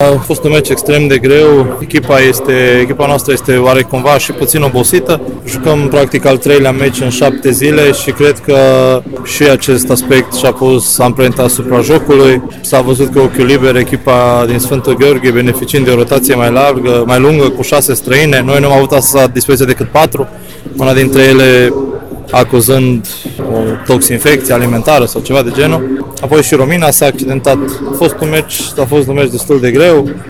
A fost un meci extrem de greu. Echipa noastră este oarecumva și puțin obosită. Jucăm practic al 3-lea meci în 7 zile și cred că și acest aspect și-a pus amprenta asupra jocului. S-a văzut cu ochiul liber echipa din Sfântul Gheorghe beneficiind de o rotație mai lungă cu 6 străine. Noi nu am avut asta la dispoziție decât 4. Una dintre ele acuzând o toxinfecție alimentară sau ceva de genul. Apoi și Romina s-a accidentat. A fost un meci destul de greu.